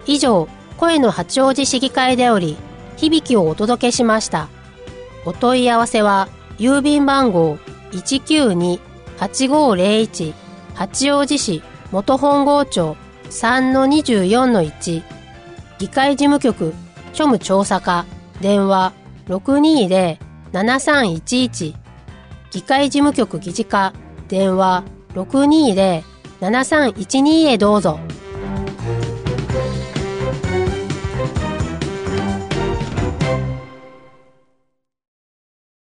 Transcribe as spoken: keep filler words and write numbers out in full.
以上、声の八王子市議会でより、響きをお届けしました。お問い合わせは、郵便番号 いちきゅうにはちごーぜろいち 八王子市元本郷町 さんのにじゅうよんのいち 議会事務局庶務調査課電話 ろくにーぜろ ななさんいちいち 議会事務局議事課電話 ろくにーぜろ ななさんいちに へどうぞ。